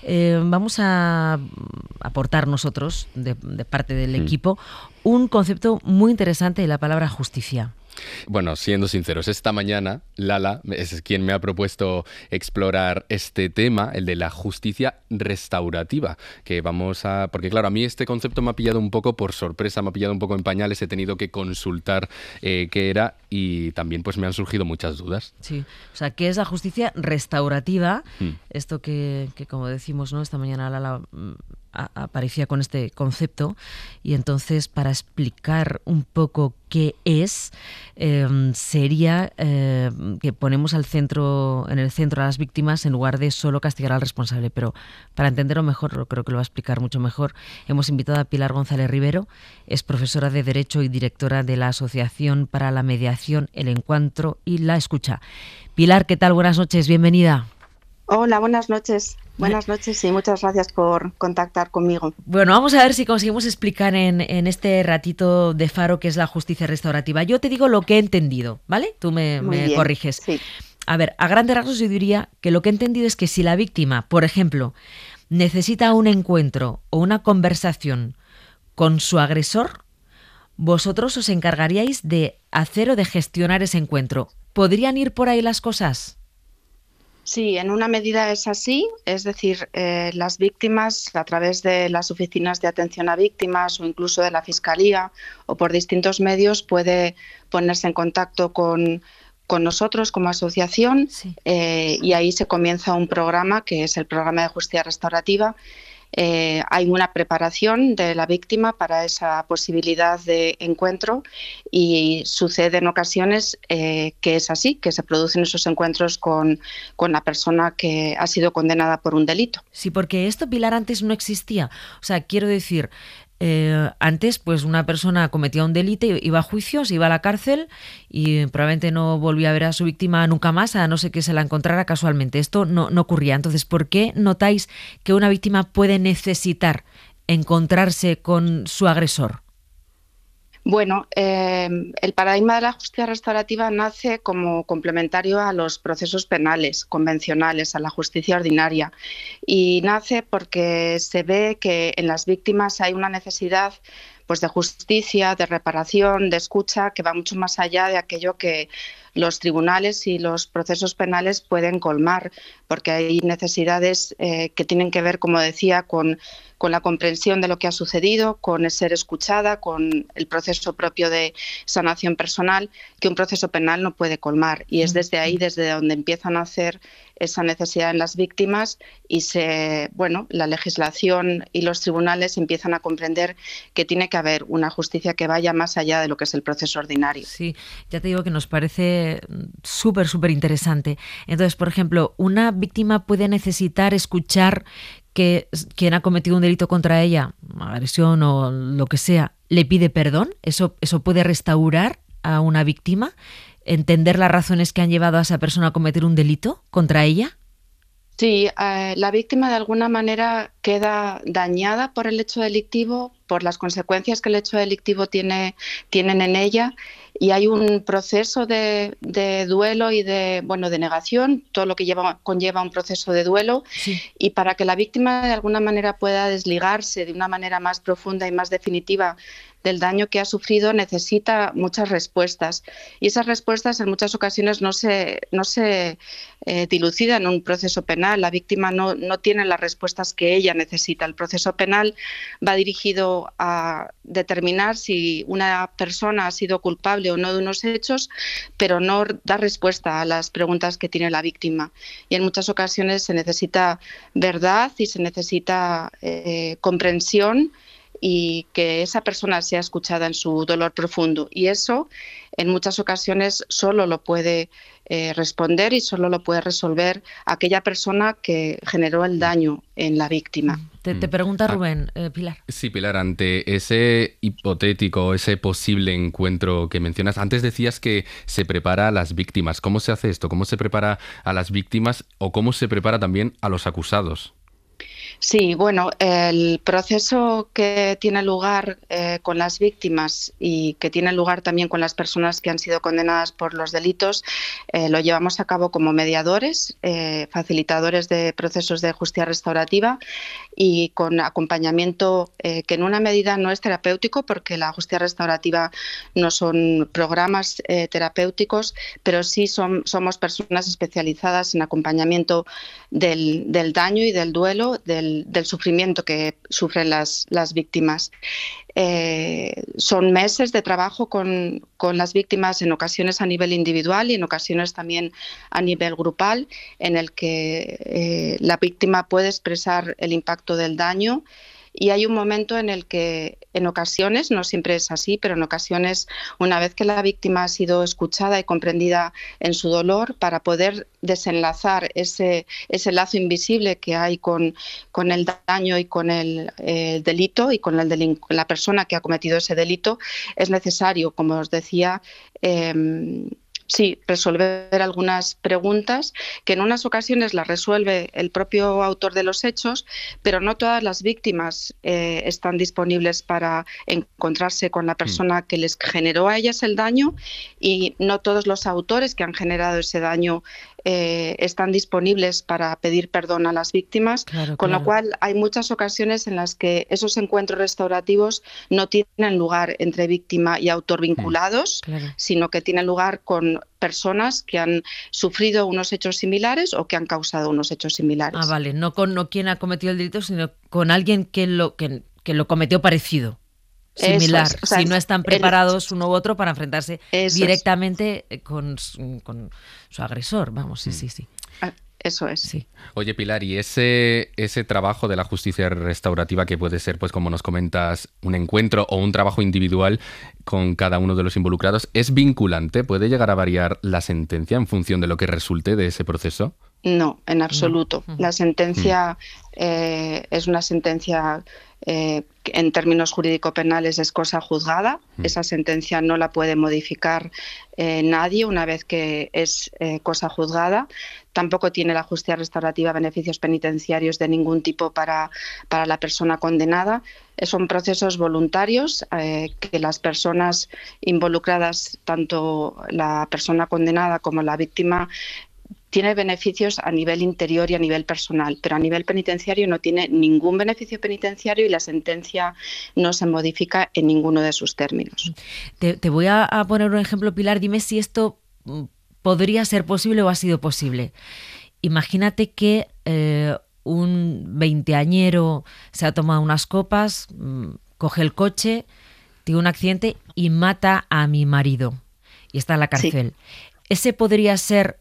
vamos a aportar nosotros, de parte del equipo, un concepto muy interesante de la palabra justicia. Bueno, siendo sinceros, esta mañana Lala es quien me ha propuesto explorar este tema, el de la justicia restaurativa, porque claro, a mí este concepto me ha pillado un poco por sorpresa, me ha pillado un poco en pañales, he tenido que consultar qué era y también pues me han surgido muchas dudas. Sí, o sea, ¿qué es la justicia restaurativa? Esto que como decimos, ¿no? Esta mañana Lala aparecía con este concepto y entonces para explicar un poco qué es, sería que ponemos en el centro a las víctimas en lugar de solo castigar al responsable. Pero para entenderlo mejor, creo que lo va a explicar mucho mejor, hemos invitado a Pilar González Rivero, es profesora de Derecho y directora de la Asociación para la Mediación, el Encuentro y la Escucha. Pilar, ¿qué tal? Buenas noches, bienvenida. Hola, buenas noches. Buenas noches y muchas gracias por contactar conmigo. Bueno, vamos a ver si conseguimos explicar en este ratito de Faro qué es la justicia restaurativa. Yo te digo lo que he entendido, ¿vale? Tú me corriges. Sí. A ver, a grandes rasgos yo diría que lo que he entendido es que si la víctima, por ejemplo, necesita un encuentro o una conversación con su agresor, vosotros os encargaríais de hacer o de gestionar ese encuentro. ¿Podrían ir por ahí las cosas? Sí, en una medida es así, es decir, las víctimas a través de las oficinas de atención a víctimas o incluso de la Fiscalía o por distintos medios puede ponerse en contacto con nosotros como asociación. Sí. Y ahí se comienza un programa que es el programa de justicia restaurativa. Hay una preparación de la víctima para esa posibilidad de encuentro y sucede en ocasiones que es así, que se producen esos encuentros con la persona que ha sido condenada por un delito. Sí, porque esto, Pilar, antes no existía. O sea, quiero decir, antes pues una persona cometía un delito, iba a juicio, se iba a la cárcel y probablemente no volvía a ver a su víctima nunca más, a no ser que se la encontrara casualmente. Esto no ocurría. Entonces, ¿por qué notáis que una víctima puede necesitar encontrarse con su agresor? Bueno, el paradigma de la justicia restaurativa nace como complementario a los procesos penales convencionales, a la justicia ordinaria, y nace porque se ve que en las víctimas hay una necesidad pues de justicia, de reparación, de escucha, que va mucho más allá de aquello que los tribunales y los procesos penales pueden colmar, porque hay necesidades que tienen que ver, como decía, con la comprensión de lo que ha sucedido, con el ser escuchada, con el proceso propio de sanación personal, que un proceso penal no puede colmar. Y es desde ahí, desde donde empiezan a hacer esa necesidad en las víctimas y la legislación y los tribunales empiezan a comprender que tiene que haber una justicia que vaya más allá de lo que es el proceso ordinario. Sí, ya te digo que nos parece súper interesante. Entonces, por ejemplo, una víctima puede necesitar escuchar que quien ha cometido un delito contra ella, agresión o lo que sea, le pide perdón. ¿Eso puede restaurar a una víctima? ¿Entender las razones que han llevado a esa persona a cometer un delito contra ella? Sí, la víctima de alguna manera queda dañada por el hecho delictivo, por las consecuencias que el hecho delictivo tienen en ella, y hay un proceso de duelo y de negación, todo lo que conlleva un proceso de duelo. Sí. Y para que la víctima de alguna manera pueda desligarse de una manera más profunda y más definitiva del daño que ha sufrido, necesita muchas respuestas, y esas respuestas en muchas ocasiones no se dilucidan en un proceso penal. La víctima no tiene las respuestas que ella necesita. El proceso penal va dirigido a determinar si una persona ha sido culpable o no de unos hechos, pero no da respuesta a las preguntas que tiene la víctima, y en muchas ocasiones se necesita verdad y se necesita comprensión y que esa persona sea escuchada en su dolor profundo, y eso en muchas ocasiones solo lo puede responder y solo lo puede resolver aquella persona que generó el daño en la víctima. Te pregunta Rubén, Pilar. Sí, Pilar, ante ese hipotético, ese posible encuentro que mencionas, antes decías que se prepara a las víctimas. ¿Cómo se hace esto? ¿Cómo se prepara a las víctimas o cómo se prepara también a los acusados? Sí, bueno, el proceso que tiene lugar con las víctimas y que tiene lugar también con las personas que han sido condenadas por los delitos, lo llevamos a cabo como mediadores, facilitadores de procesos de justicia restaurativa y con acompañamiento que en una medida no es terapéutico, porque la justicia restaurativa no son programas terapéuticos, pero sí somos personas especializadas en acompañamiento del daño y del duelo, del sufrimiento que sufren las víctimas. Son meses de trabajo con las víctimas, en ocasiones a nivel individual y en ocasiones también a nivel grupal, en el que la víctima puede expresar el impacto del daño. Y hay un momento en el que, en ocasiones, no siempre es así, pero en ocasiones, una vez que la víctima ha sido escuchada y comprendida en su dolor, para poder desenlazar ese lazo invisible que hay con el daño y con el delito y con la persona que ha cometido ese delito, es necesario, como os decía, sí, resolver algunas preguntas que en unas ocasiones las resuelve el propio autor de los hechos, pero no todas las víctimas están disponibles para encontrarse con la persona que les generó a ellas el daño, y no todos los autores que han generado ese daño están disponibles para pedir perdón a las víctimas, con lo cual hay muchas ocasiones en las que esos encuentros restaurativos no tienen lugar entre víctima y autor vinculados, sino que tienen lugar con personas que han sufrido unos hechos similares o que han causado unos hechos similares. Ah, vale, no quien ha cometido el delito, sino con alguien que lo cometió parecido. Similar, es, o sea, si no están preparados uno u otro para enfrentarse directamente con su agresor, vamos, sí. Eso es. Sí. Oye, Pilar, y ese trabajo de la justicia restaurativa, que puede ser, pues como nos comentas, un encuentro o un trabajo individual con cada uno de los involucrados, ¿es vinculante? ¿Puede llegar a variar la sentencia en función de lo que resulte de ese proceso? No, en absoluto. No. La sentencia es una sentencia en términos jurídico-penales es cosa juzgada. Esa sentencia no la puede modificar nadie una vez que es cosa juzgada. Tampoco tiene la justicia restaurativa beneficios penitenciarios de ningún tipo para la persona condenada. Son procesos voluntarios que las personas involucradas, tanto la persona condenada como la víctima, tiene beneficios a nivel interior y a nivel personal, pero a nivel penitenciario no tiene ningún beneficio penitenciario y la sentencia no se modifica en ninguno de sus términos. Te voy a poner un ejemplo, Pilar. Dime si esto podría ser posible o ha sido posible. Imagínate que un veinteañero se ha tomado unas copas, coge el coche, tiene un accidente y mata a mi marido y está en la cárcel. Sí. Ese podría ser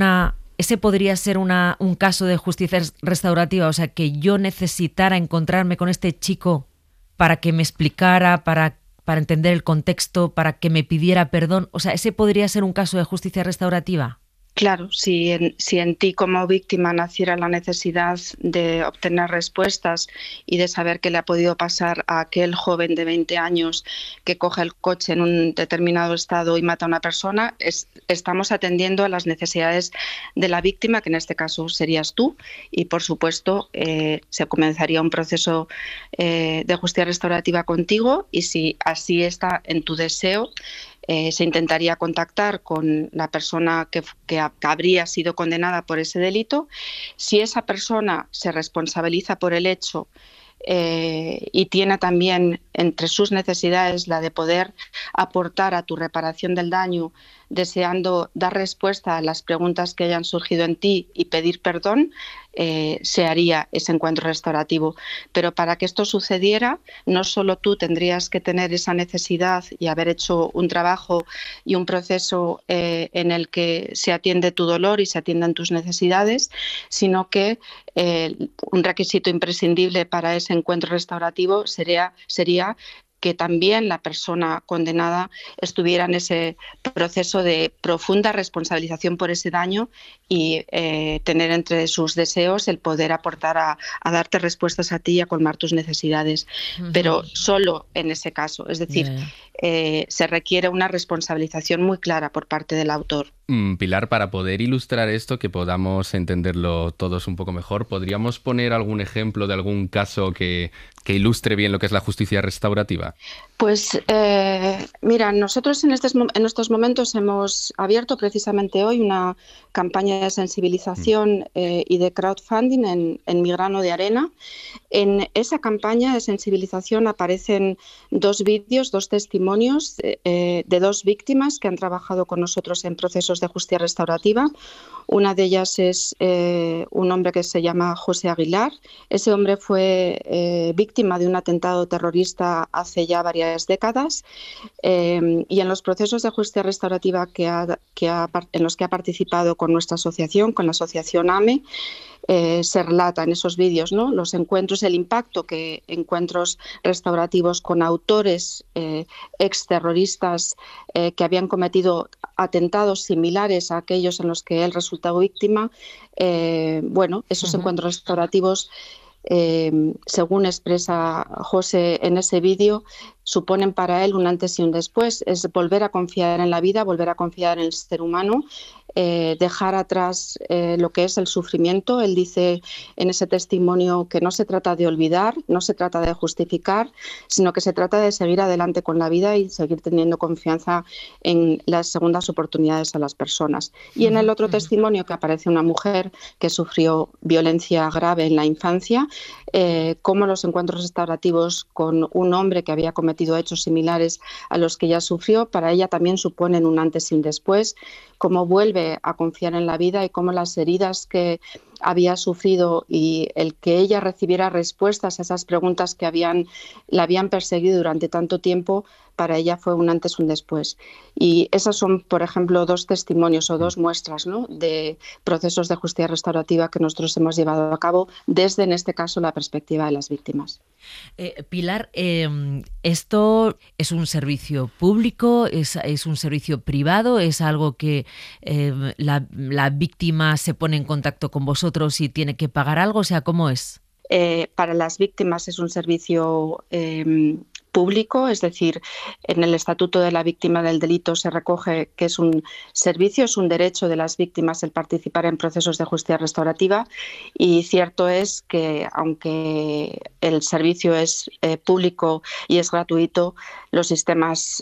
un caso de justicia restaurativa, o sea, que yo necesitara encontrarme con este chico para que me explicara, para entender el contexto, para que me pidiera perdón. O sea, ¿ese podría ser un caso de justicia restaurativa? Claro, si en ti como víctima naciera la necesidad de obtener respuestas y de saber qué le ha podido pasar a aquel joven de 20 años que coge el coche en un determinado estado y mata a una persona, estamos atendiendo a las necesidades de la víctima, que en este caso serías tú, y por supuesto se comenzaría un proceso de justicia restaurativa contigo, y si así está en tu deseo, se intentaría contactar con la persona que habría sido condenada por ese delito. Si esa persona se responsabiliza por el hecho y tiene también entre sus necesidades la de poder aportar a tu reparación del daño, deseando dar respuesta a las preguntas que hayan surgido en ti y pedir perdón, se haría ese encuentro restaurativo. Pero para que esto sucediera, no solo tú tendrías que tener esa necesidad y haber hecho un trabajo y un proceso en el que se atiende tu dolor y se atiendan tus necesidades, sino que un requisito imprescindible para ese encuentro restaurativo sería que también la persona condenada estuviera en ese proceso de profunda responsabilización por ese daño y tener entre sus deseos el poder aportar a darte respuestas a ti y a colmar tus necesidades. Pero solo en ese caso, es decir, se requiere una responsabilización muy clara por parte del autor. Pilar, para poder ilustrar esto, que podamos entenderlo todos un poco mejor, ¿podríamos poner algún ejemplo de algún caso que ilustre bien lo que es la justicia restaurativa? Pues mira, nosotros en estos momentos hemos abierto precisamente hoy una campaña de sensibilización y de crowdfunding en Mi Grano de Arena. En esa campaña de sensibilización aparecen 2 vídeos, 2 testimonios de 2 víctimas que han trabajado con nosotros en procesos de justicia restaurativa. Una de ellas es un hombre que se llama José Aguilar. Ese hombre fue víctima de un atentado terrorista hace ya varias décadas y en los procesos de justicia restaurativa en los que ha participado con nuestra asociación, con la asociación AME, se relata en esos vídeos, ¿no?, los encuentros, el impacto que encuentros restaurativos con autores exterroristas que habían cometido atentados similares a aquellos en los que él resultó víctima. Esos encuentros restaurativos, según expresa José en ese vídeo, suponen para él un antes y un después. Es volver a confiar en la vida, volver a confiar en el ser humano, dejar atrás lo que es el sufrimiento. Él dice en ese testimonio que no se trata de olvidar, no se trata de justificar, sino que se trata de seguir adelante con la vida y seguir teniendo confianza en las segundas oportunidades a las personas. Y en el otro testimonio que aparece una mujer que sufrió violencia grave en la infancia, cómo los encuentros restaurativos con un hombre que había cometido hechos similares a los que ella sufrió, para ella también suponen un antes y un después, cómo vuelve a confiar en la vida y cómo las heridas que había sufrido y el que ella recibiera respuestas a esas preguntas que la habían perseguido durante tanto tiempo, para ella fue un antes y un después. Y esas son, por ejemplo, 2 testimonios o 2 muestras, ¿no?, de procesos de justicia restaurativa que nosotros hemos llevado a cabo desde, en este caso, la perspectiva de las víctimas. Pilar, ¿esto es un servicio público? ¿Es un servicio privado? ¿Es algo que la víctima se pone en contacto con vosotros y tiene que pagar algo? O sea, ¿cómo es? Para las víctimas es un servicio público, es decir, en el Estatuto de la Víctima del Delito se recoge que es un servicio, es un derecho de las víctimas el participar en procesos de justicia restaurativa, y cierto es que aunque el servicio es público y es gratuito, los sistemas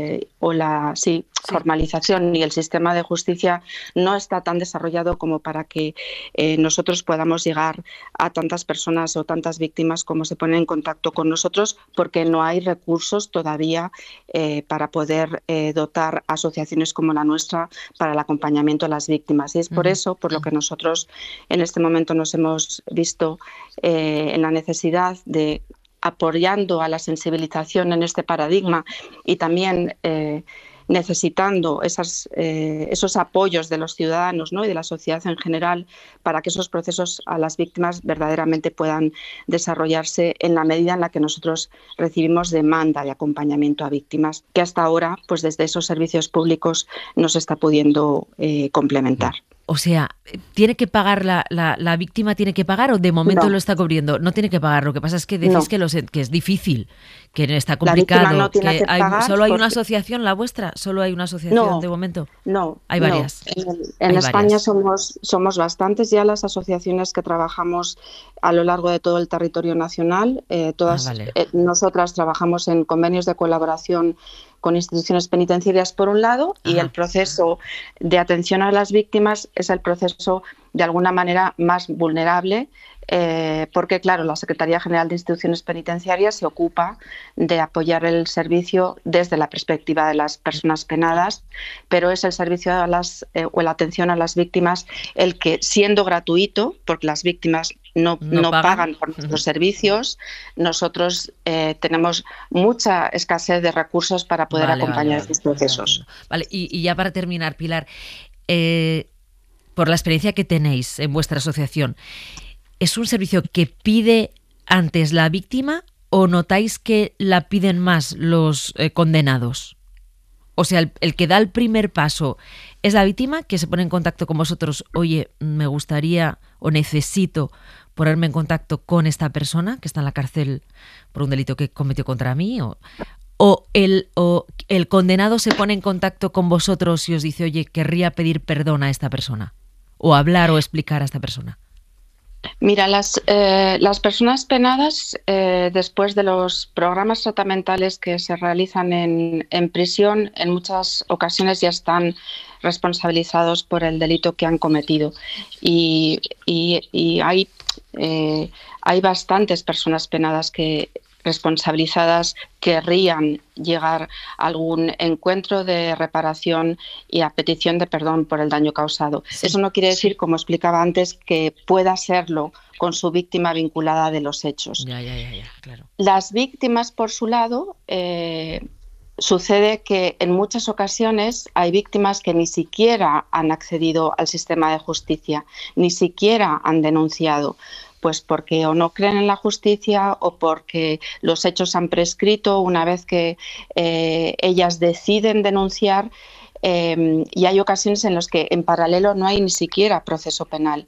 formalización y el sistema de justicia no está tan desarrollado como para que nosotros podamos llegar a tantas personas o tantas víctimas como se ponen en contacto con nosotros, porque no hay recursos todavía para poder dotar asociaciones como la nuestra para el acompañamiento a las víctimas. Y es por eso por lo que nosotros en este momento nos hemos visto en la necesidad de, apoyando a la sensibilización en este paradigma y también necesitando esos apoyos de los ciudadanos, ¿no?, y de la sociedad en general, para que esos procesos a las víctimas verdaderamente puedan desarrollarse en la medida en la que nosotros recibimos demanda de acompañamiento a víctimas, que hasta ahora, pues desde esos servicios públicos, no se está pudiendo complementar. O sea, ¿tiene que pagar la víctima, tiene que pagar, o de momento lo está cubriendo? No tiene que pagar, lo que pasa es que decís que es difícil, que está complicado, no tiene que pagar. ¿Solo hay una asociación, la vuestra? ¿Solo hay una asociación de momento? No. Hay varias. En España somos bastantes ya las asociaciones que trabajamos a lo largo de todo el territorio nacional. Nosotras trabajamos en convenios de colaboración con instituciones penitenciarias por un lado, y el proceso de atención a las víctimas es el proceso de alguna manera más vulnerable, porque claro, la Secretaría General de Instituciones Penitenciarias se ocupa de apoyar el servicio desde la perspectiva de las personas penadas, pero es el servicio o la atención a las víctimas el que, siendo gratuito, porque las víctimas no pagan por nuestros servicios, nosotros tenemos mucha escasez de recursos para poder acompañar estos procesos. Vale, y ya para terminar, Pilar, por la experiencia que tenéis en vuestra asociación, ¿es un servicio que pide antes la víctima o notáis que la piden más los condenados? O sea, el que da el primer paso es la víctima, que se pone en contacto con vosotros, oye, me gustaría o necesito ponerme en contacto con esta persona que está en la cárcel por un delito que cometió contra mí, o el condenado se pone en contacto con vosotros y os dice, oye, querría pedir perdón a esta persona, o hablar o explicar a esta persona. Mira, las personas penadas, después de los programas tratamentales que se realizan en prisión, en muchas ocasiones ya están responsabilizados por el delito que han cometido. Y hay bastantes personas penadas responsabilizadas querrían llegar a algún encuentro de reparación y a petición de perdón por el daño causado. Sí. Eso no quiere decir, como explicaba antes, que pueda serlo con su víctima vinculada de los hechos. Ya, claro. Las víctimas, por su lado, sucede que en muchas ocasiones hay víctimas que ni siquiera han accedido al sistema de justicia, ni siquiera han denunciado, pues porque o no creen en la justicia o porque los hechos han prescrito una vez que ellas deciden denunciar, y hay ocasiones en las que en paralelo no hay ni siquiera proceso penal.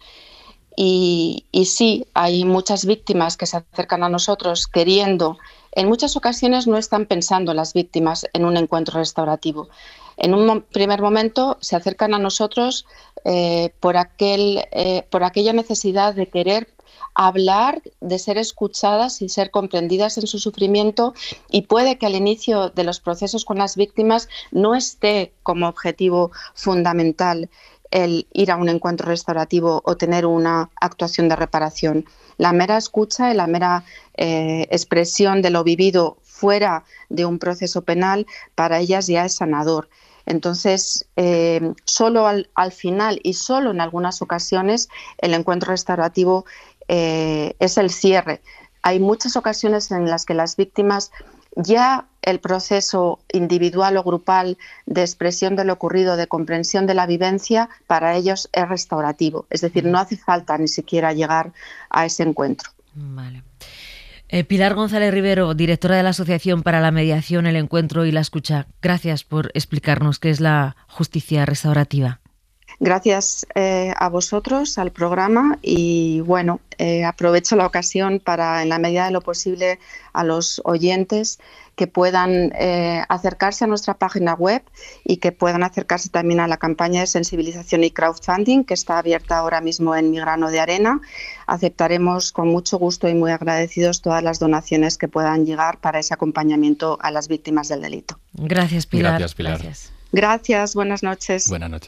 Y sí, hay muchas víctimas que se acercan a nosotros queriendo. En muchas ocasiones no están pensando las víctimas en un encuentro restaurativo. En un primer momento se acercan a nosotros por aquella necesidad de querer hablar, de ser escuchadas y ser comprendidas en su sufrimiento, y puede que al inicio de los procesos con las víctimas no esté como objetivo fundamental el ir a un encuentro restaurativo o tener una actuación de reparación. La mera escucha y la mera expresión de lo vivido fuera de un proceso penal para ellas ya es sanador. Entonces, solo al final y solo en algunas ocasiones el encuentro restaurativo es el cierre. Hay muchas ocasiones en las que las víctimas ya el proceso individual o grupal de expresión de lo ocurrido, de comprensión de la vivencia, para ellos es restaurativo. Es decir, no hace falta ni siquiera llegar a ese encuentro. Vale. Pilar González Rivero, directora de la Asociación para la Mediación, el Encuentro y la Escucha. Gracias por explicarnos qué es la justicia restaurativa. Gracias a vosotros, al programa, y bueno, aprovecho la ocasión para, en la medida de lo posible, a los oyentes que puedan acercarse a nuestra página web y que puedan acercarse también a la campaña de sensibilización y crowdfunding que está abierta ahora mismo en Mi Grano de Arena. Aceptaremos con mucho gusto y muy agradecidos todas las donaciones que puedan llegar para ese acompañamiento a las víctimas del delito. Gracias, Pilar. Gracias, Pilar. Gracias, buenas noches. Buenas noches.